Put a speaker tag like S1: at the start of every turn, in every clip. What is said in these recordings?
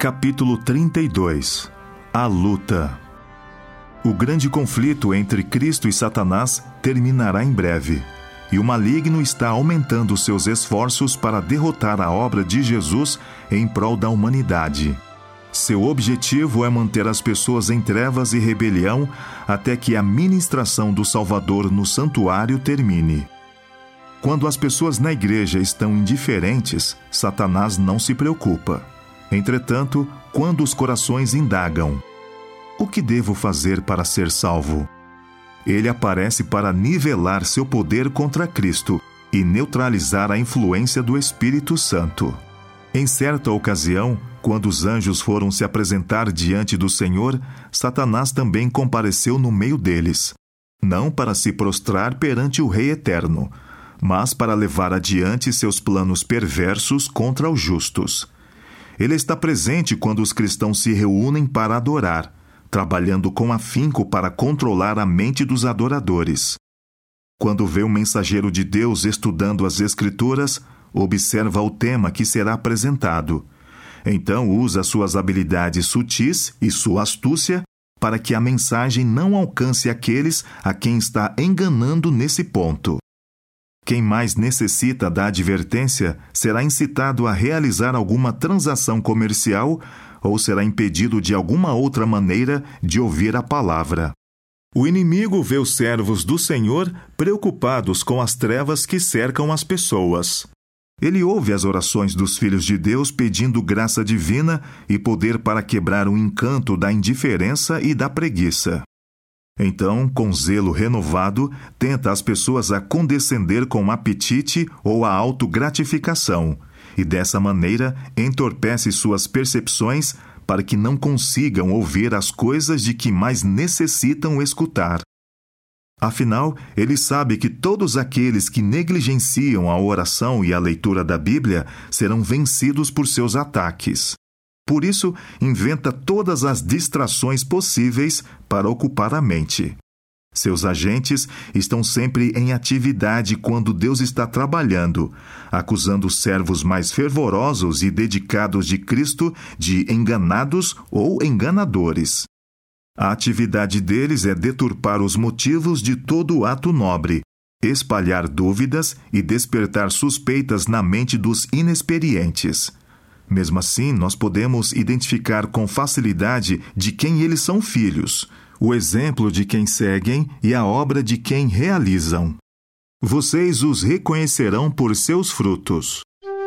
S1: Capítulo 32. A luta. O grande conflito entre Cristo e Satanás terminará em breve, e o maligno está aumentando seus esforços para derrotar a obra de Jesus em prol da humanidade. Seu objetivo é manter as pessoas em trevas e rebelião até que a ministração do Salvador no santuário termine. Quando as pessoas na igreja estão indiferentes, Satanás não se preocupa. Entretanto, quando os corações indagam: o que devo fazer para ser salvo? Ele aparece para nivelar seu poder contra Cristo e neutralizar a influência do Espírito Santo. Em certa ocasião, quando os anjos foram se apresentar diante do Senhor, Satanás também compareceu no meio deles, não para se prostrar perante o Rei Eterno, mas para levar adiante seus planos perversos contra os justos. Ele está presente quando os cristãos se reúnem para adorar, trabalhando com afinco para controlar a mente dos adoradores. Quando vê um mensageiro de Deus estudando as Escrituras, observa o tema que será apresentado. Então usa suas habilidades sutis e sua astúcia para que a mensagem não alcance aqueles a quem está enganando nesse ponto. Quem mais necessita da advertência será incitado a realizar alguma transação comercial ou será impedido de alguma outra maneira de ouvir a palavra. O inimigo vê os servos do Senhor preocupados com as trevas que cercam as pessoas. Ele ouve as orações dos filhos de Deus pedindo graça divina e poder para quebrar o encanto da indiferença e da preguiça. Então, com zelo renovado, tenta as pessoas a condescender com apetite ou a autogratificação, e dessa maneira entorpece suas percepções para que não consigam ouvir as coisas de que mais necessitam escutar. Afinal, ele sabe que todos aqueles que negligenciam a oração e a leitura da Bíblia serão vencidos por seus ataques. Por isso, inventa todas as distrações possíveis para ocupar a mente. Seus agentes estão sempre em atividade quando Deus está trabalhando, acusando os servos mais fervorosos e dedicados de Cristo de enganados ou enganadores. A atividade deles é deturpar os motivos de todo ato nobre, espalhar dúvidas e despertar suspeitas na mente dos inexperientes. Mesmo assim, nós podemos identificar com facilidade de quem eles são filhos, o exemplo de quem seguem e a obra de quem realizam. Vocês os reconhecerão por seus frutos.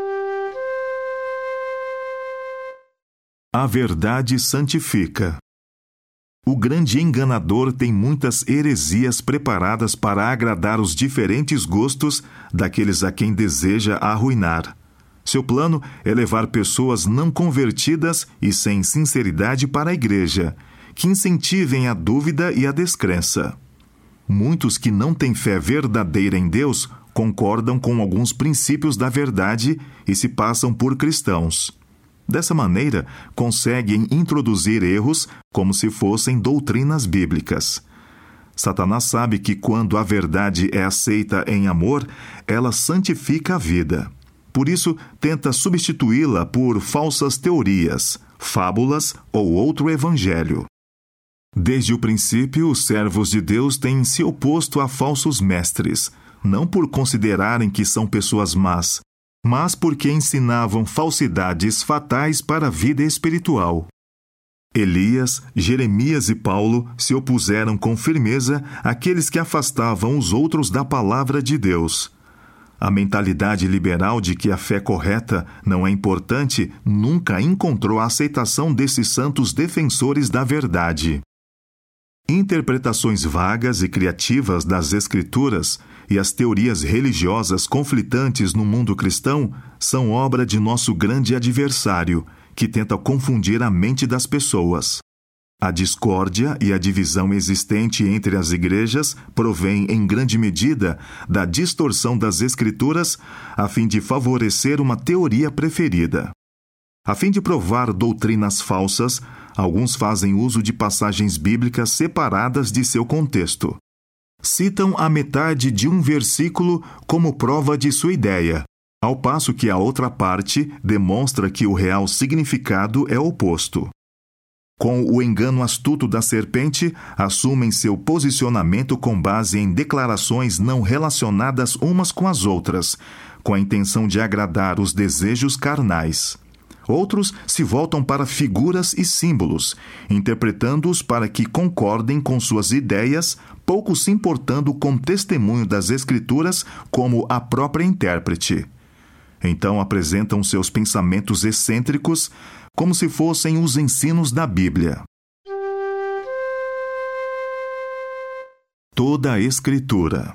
S1: A verdade santifica. O grande enganador tem muitas heresias preparadas para agradar os diferentes gostos daqueles a quem deseja arruinar. Seu plano é levar pessoas não convertidas e sem sinceridade para a igreja, que incentivem a dúvida e a descrença. Muitos que não têm fé verdadeira em Deus concordam com alguns princípios da verdade e se passam por cristãos. Dessa maneira, conseguem introduzir erros como se fossem doutrinas bíblicas. Satanás sabe que quando a verdade é aceita em amor, ela santifica a vida. Por isso, tenta substituí-la por falsas teorias, fábulas ou outro evangelho. Desde o princípio, os servos de Deus têm se oposto a falsos mestres, não por considerarem que são pessoas más, mas porque ensinavam falsidades fatais para a vida espiritual. Elias, Jeremias e Paulo se opuseram com firmeza àqueles que afastavam os outros da palavra de Deus. A mentalidade liberal de que a fé correta não é importante nunca encontrou a aceitação desses santos defensores da verdade. Interpretações vagas e criativas das Escrituras e as teorias religiosas conflitantes no mundo cristão são obra de nosso grande adversário, que tenta confundir a mente das pessoas. A discórdia e a divisão existente entre as igrejas provém, em grande medida, da distorção das Escrituras a fim de favorecer uma teoria preferida. A fim de provar doutrinas falsas, alguns fazem uso de passagens bíblicas separadas de seu contexto. Citam a metade de um versículo como prova de sua ideia, ao passo que a outra parte demonstra que o real significado é oposto. Com o engano astuto da serpente, assumem seu posicionamento com base em declarações não relacionadas umas com as outras, com a intenção de agradar os desejos carnais. Outros se voltam para figuras e símbolos, interpretando-os para que concordem com suas ideias, pouco se importando com o testemunho das Escrituras como a própria intérprete. Então apresentam seus pensamentos excêntricos como se fossem os ensinos da Bíblia. Toda a Escritura.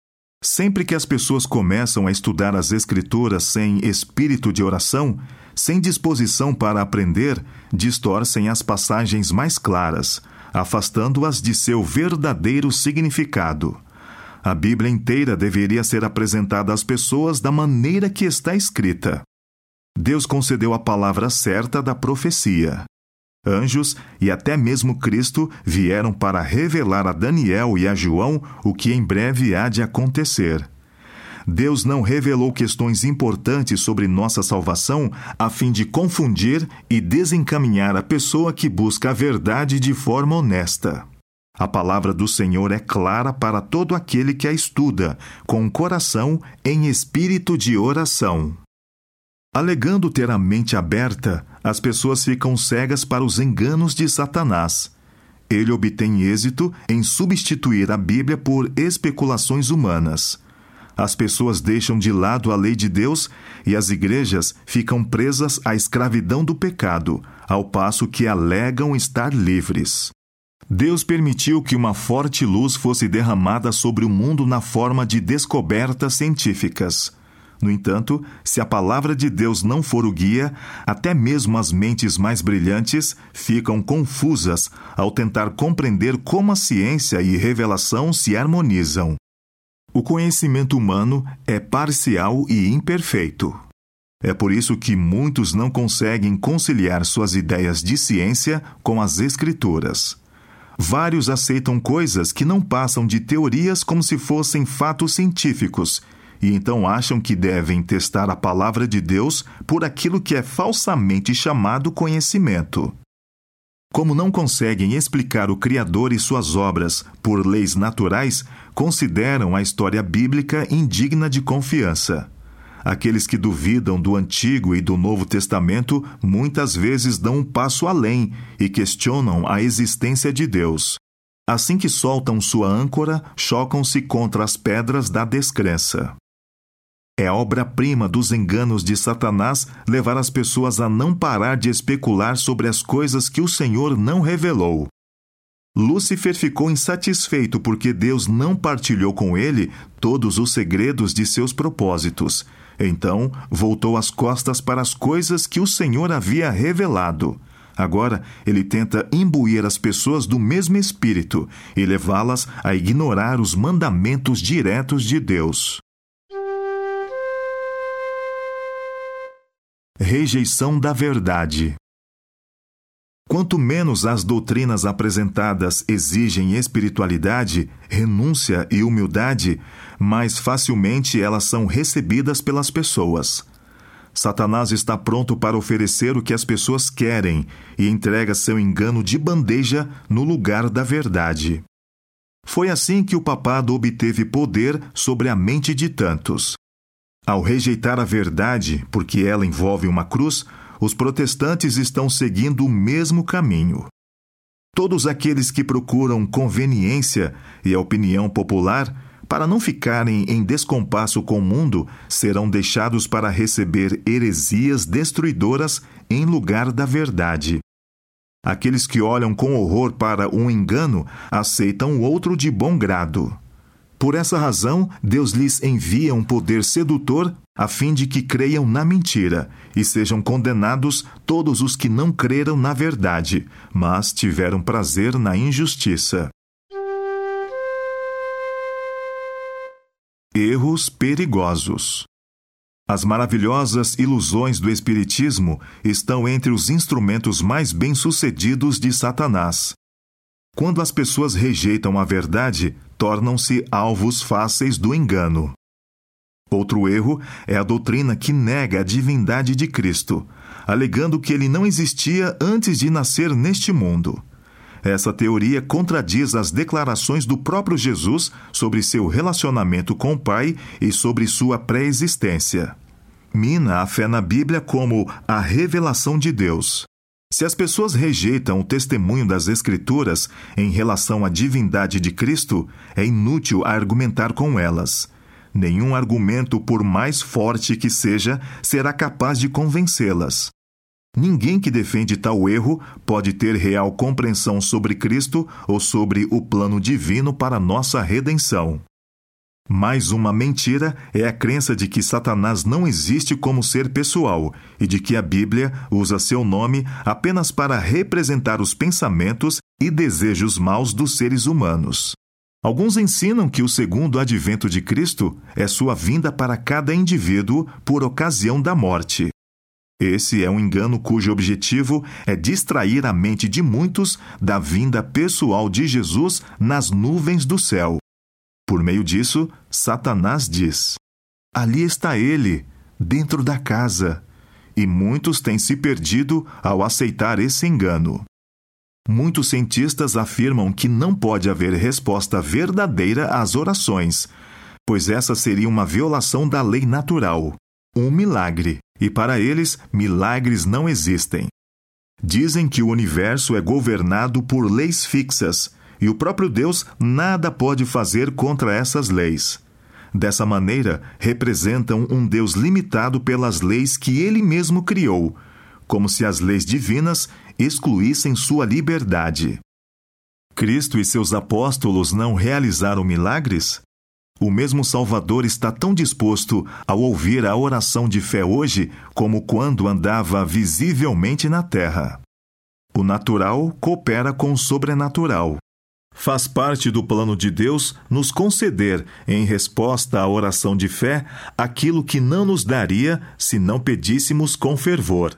S1: Sempre que as pessoas começam a estudar as Escrituras sem espírito de oração, sem disposição para aprender, distorcem as passagens mais claras, afastando-as de seu verdadeiro significado. A Bíblia inteira deveria ser apresentada às pessoas da maneira que está escrita. Deus concedeu a palavra certa da profecia. Anjos e até mesmo Cristo vieram para revelar a Daniel e a João o que em breve há de acontecer. Deus não revelou questões importantes sobre nossa salvação a fim de confundir e desencaminhar a pessoa que busca a verdade de forma honesta. A palavra do Senhor é clara para todo aquele que a estuda, com o coração em espírito de oração. Alegando ter a mente aberta, as pessoas ficam cegas para os enganos de Satanás. Ele obtém êxito em substituir a Bíblia por especulações humanas. As pessoas deixam de lado a lei de Deus e as igrejas ficam presas à escravidão do pecado, ao passo que alegam estar livres. Deus permitiu que uma forte luz fosse derramada sobre o mundo na forma de descobertas científicas. No entanto, se a palavra de Deus não for o guia, até mesmo as mentes mais brilhantes ficam confusas ao tentar compreender como a ciência e revelação se harmonizam. O conhecimento humano é parcial e imperfeito. É por isso que muitos não conseguem conciliar suas ideias de ciência com as Escrituras. Vários aceitam coisas que não passam de teorias como se fossem fatos científicos, e então acham que devem testar a palavra de Deus por aquilo que é falsamente chamado conhecimento. Como não conseguem explicar o Criador e suas obras por leis naturais, consideram a história bíblica indigna de confiança. Aqueles que duvidam do Antigo e do Novo Testamento muitas vezes dão um passo além e questionam a existência de Deus. Assim que soltam sua âncora, chocam-se contra as pedras da descrença. É obra-prima dos enganos de Satanás levar as pessoas a não parar de especular sobre as coisas que o Senhor não revelou. Lúcifer ficou insatisfeito porque Deus não partilhou com ele todos os segredos de seus propósitos. Então, voltou as costas para as coisas que o Senhor havia revelado. Agora, ele tenta imbuir as pessoas do mesmo espírito e levá-las a ignorar os mandamentos diretos de Deus. Rejeição da verdade. Quanto menos as doutrinas apresentadas exigem espiritualidade, renúncia e humildade, mais facilmente elas são recebidas pelas pessoas. Satanás está pronto para oferecer o que as pessoas querem e entrega seu engano de bandeja no lugar da verdade. Foi assim que o papado obteve poder sobre a mente de tantos. Ao rejeitar a verdade, porque ela envolve uma cruz, os protestantes estão seguindo o mesmo caminho. Todos aqueles que procuram conveniência e a opinião popular, para não ficarem em descompasso com o mundo, serão deixados para receber heresias destruidoras em lugar da verdade. Aqueles que olham com horror para um engano, aceitam o outro de bom grado. Por essa razão, Deus lhes envia um poder sedutor a fim de que creiam na mentira e sejam condenados todos os que não creram na verdade, mas tiveram prazer na injustiça. Erros perigosos. As maravilhosas ilusões do Espiritismo estão entre os instrumentos mais bem-sucedidos de Satanás. Quando as pessoas rejeitam a verdade, tornam-se alvos fáceis do engano. Outro erro é a doutrina que nega a divindade de Cristo, alegando que ele não existia antes de nascer neste mundo. Essa teoria contradiz as declarações do próprio Jesus sobre seu relacionamento com o Pai e sobre sua pré-existência. Mina a fé na Bíblia como a revelação de Deus. Se as pessoas rejeitam o testemunho das Escrituras em relação à divindade de Cristo, é inútil argumentar com elas. Nenhum argumento, por mais forte que seja, será capaz de convencê-las. Ninguém que defende tal erro pode ter real compreensão sobre Cristo ou sobre o plano divino para nossa redenção. Mais uma mentira é a crença de que Satanás não existe como ser pessoal e de que a Bíblia usa seu nome apenas para representar os pensamentos e desejos maus dos seres humanos. Alguns ensinam que o segundo advento de Cristo é sua vinda para cada indivíduo por ocasião da morte. Esse é um engano cujo objetivo é distrair a mente de muitos da vinda pessoal de Jesus nas nuvens do céu. Por meio disso, Satanás diz: ali está ele, dentro da casa, e muitos têm se perdido ao aceitar esse engano. Muitos cientistas afirmam que não pode haver resposta verdadeira às orações, pois essa seria uma violação da lei natural, um milagre, e para eles, milagres não existem. Dizem que o universo é governado por leis fixas, e o próprio Deus nada pode fazer contra essas leis. Dessa maneira, representam um Deus limitado pelas leis que ele mesmo criou, como se as leis divinas excluíssem sua liberdade. Cristo e seus apóstolos não realizaram milagres? O mesmo Salvador está tão disposto ao ouvir a oração de fé hoje como quando andava visivelmente na terra. O natural coopera com o sobrenatural. Faz parte do plano de Deus nos conceder, em resposta à oração de fé, aquilo que não nos daria se não pedíssemos com fervor.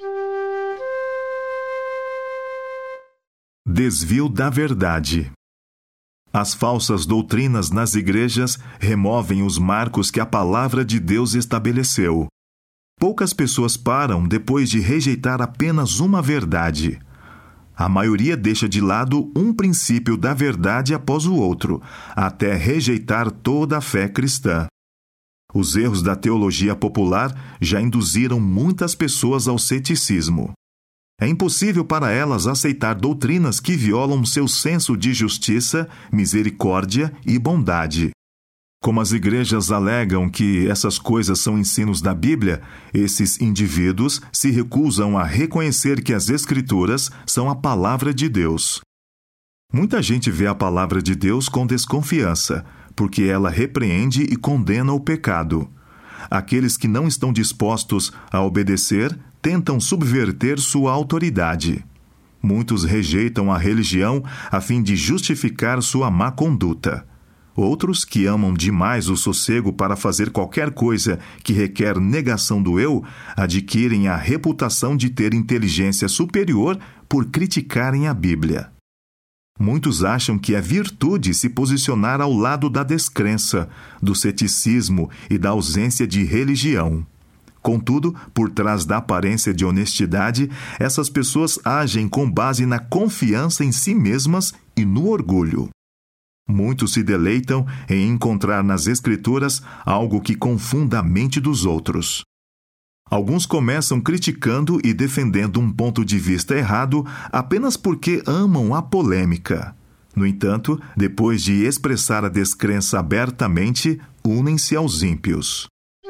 S1: Desvio da verdade. As falsas doutrinas nas igrejas removem os marcos que a palavra de Deus estabeleceu. Poucas pessoas param depois de rejeitar apenas uma verdade. A maioria deixa de lado um princípio da verdade após o outro, até rejeitar toda a fé cristã. Os erros da teologia popular já induziram muitas pessoas ao ceticismo. É impossível para elas aceitar doutrinas que violam seu senso de justiça, misericórdia e bondade. Como as igrejas alegam que essas coisas são ensinos da Bíblia, esses indivíduos se recusam a reconhecer que as Escrituras são a palavra de Deus. Muita gente vê a palavra de Deus com desconfiança, porque ela repreende e condena o pecado. Aqueles que não estão dispostos a obedecer tentam subverter sua autoridade. Muitos rejeitam a religião a fim de justificar sua má conduta. Outros, que amam demais o sossego para fazer qualquer coisa que requer negação do eu, adquirem a reputação de ter inteligência superior por criticarem a Bíblia. Muitos acham que é virtude se posicionar ao lado da descrença, do ceticismo e da ausência de religião. Contudo, por trás da aparência de honestidade, essas pessoas agem com base na confiança em si mesmas e no orgulho. Muitos se deleitam em encontrar nas Escrituras algo que confunda a mente dos outros. Alguns começam criticando e defendendo um ponto de vista errado apenas porque amam a polêmica. No entanto, depois de expressar a descrença abertamente, unem-se aos ímpios.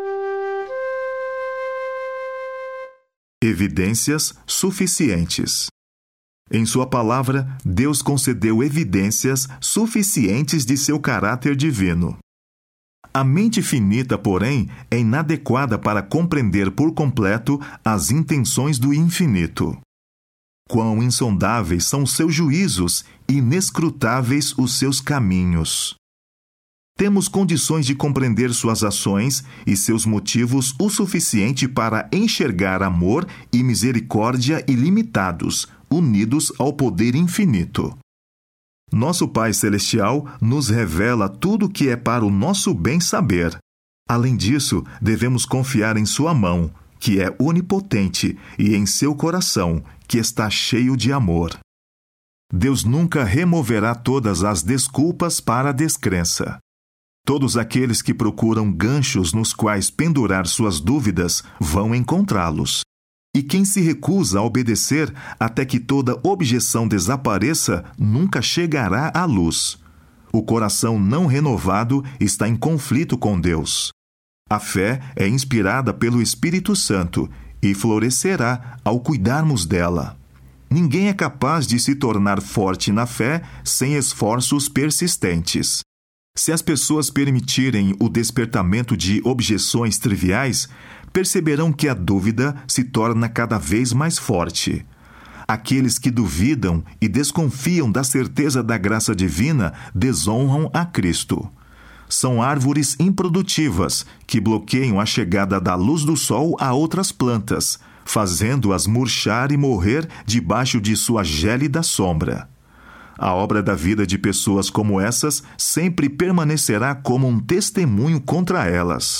S1: Evidências suficientes. Em sua palavra, Deus concedeu evidências suficientes de seu caráter divino. A mente finita, porém, é inadequada para compreender por completo as intenções do infinito. Quão insondáveis são os seus juízos e inescrutáveis os seus caminhos. Temos condições de compreender suas ações e seus motivos o suficiente para enxergar amor e misericórdia ilimitados, unidos ao poder infinito. Nosso Pai Celestial nos revela tudo o que é para o nosso bem saber. Além disso, devemos confiar em sua mão, que é onipotente, e em seu coração, que está cheio de amor. Deus nunca removerá todas as desculpas para a descrença. Todos aqueles que procuram ganchos nos quais pendurar suas dúvidas vão encontrá-los. E quem se recusa a obedecer até que toda objeção desapareça nunca chegará à luz. O coração não renovado está em conflito com Deus. A fé é inspirada pelo Espírito Santo e florescerá ao cuidarmos dela. Ninguém é capaz de se tornar forte na fé sem esforços persistentes. Se as pessoas permitirem o despertamento de objeções triviais, perceberão que a dúvida se torna cada vez mais forte. Aqueles que duvidam e desconfiam da certeza da graça divina desonram a Cristo. São árvores improdutivas que bloqueiam a chegada da luz do sol a outras plantas, fazendo-as murchar e morrer debaixo de sua gélida sombra. A obra da vida de pessoas como essas sempre permanecerá como um testemunho contra elas.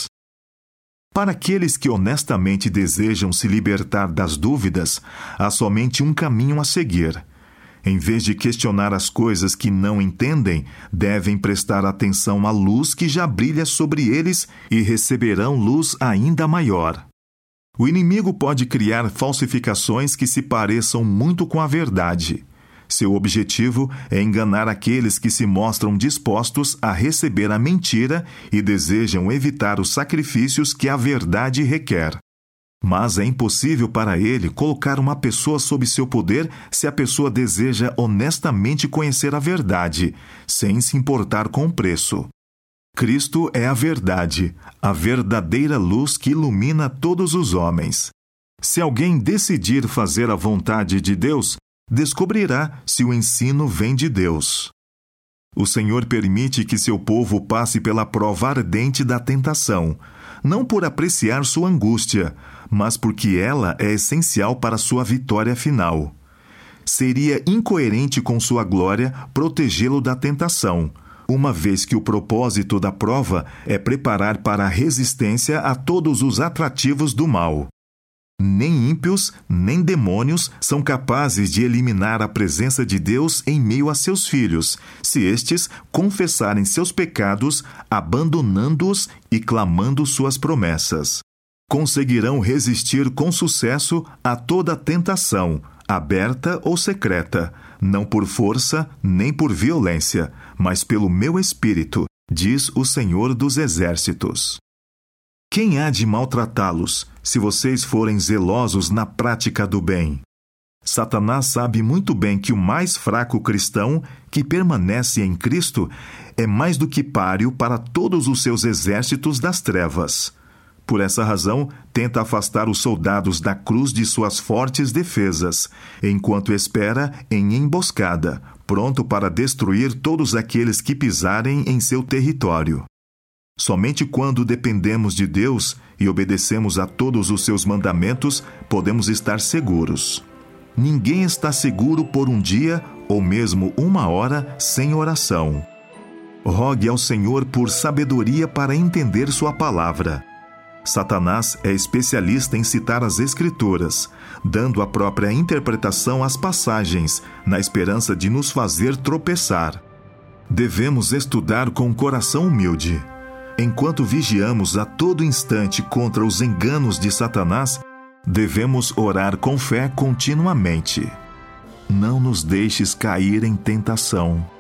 S1: Para aqueles que honestamente desejam se libertar das dúvidas, há somente um caminho a seguir. Em vez de questionar as coisas que não entendem, devem prestar atenção à luz que já brilha sobre eles e receberão luz ainda maior. O inimigo pode criar falsificações que se pareçam muito com a verdade. Seu objetivo é enganar aqueles que se mostram dispostos a receber a mentira e desejam evitar os sacrifícios que a verdade requer. Mas é impossível para ele colocar uma pessoa sob seu poder se a pessoa deseja honestamente conhecer a verdade, sem se importar com o preço. Cristo é a verdade, a verdadeira luz que ilumina todos os homens. Se alguém decidir fazer a vontade de Deus, descobrirá se o ensino vem de Deus. O Senhor permite que seu povo passe pela prova ardente da tentação, não por apreciar sua angústia, mas porque ela é essencial para sua vitória final. Seria incoerente com sua glória protegê-lo da tentação, uma vez que o propósito da prova é preparar para a resistência a todos os atrativos do mal. Nem ímpios, nem demônios são capazes de eliminar a presença de Deus em meio a seus filhos, se estes confessarem seus pecados, abandonando-os e clamando suas promessas. Conseguirão resistir com sucesso a toda tentação, aberta ou secreta, não por força nem por violência, mas pelo meu Espírito, diz o Senhor dos Exércitos. Quem há de maltratá-los, se vocês forem zelosos na prática do bem? Satanás sabe muito bem que o mais fraco cristão, que permanece em Cristo, é mais do que páreo para todos os seus exércitos das trevas. Por essa razão, tenta afastar os soldados da cruz de suas fortes defesas, enquanto espera em emboscada, pronto para destruir todos aqueles que pisarem em seu território. Somente quando dependemos de Deus e obedecemos a todos os seus mandamentos, podemos estar seguros. Ninguém está seguro por um dia ou mesmo uma hora sem oração. Rogue ao Senhor por sabedoria para entender sua palavra. Satanás é especialista em citar as Escrituras, dando a própria interpretação às passagens, na esperança de nos fazer tropeçar. Devemos estudar com coração humilde. Enquanto vigiamos a todo instante contra os enganos de Satanás, devemos orar com fé continuamente. Não nos deixes cair em tentação.